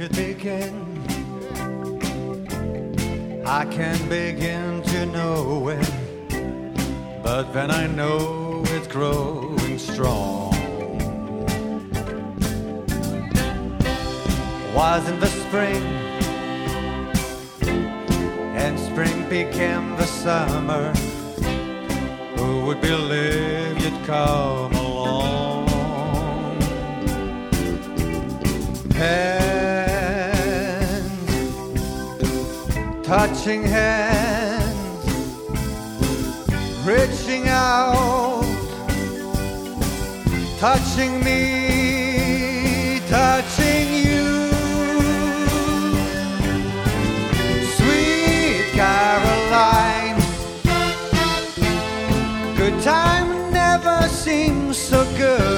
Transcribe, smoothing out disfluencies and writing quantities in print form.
it begin? I can begin to know it, but then I know it's growing strong. Wasn't the spring, and spring became the summer. Who would believe you'd come along? Hands, touching hands, reaching out, touching me, touching you. Sweet Caroline, good time never seems so good.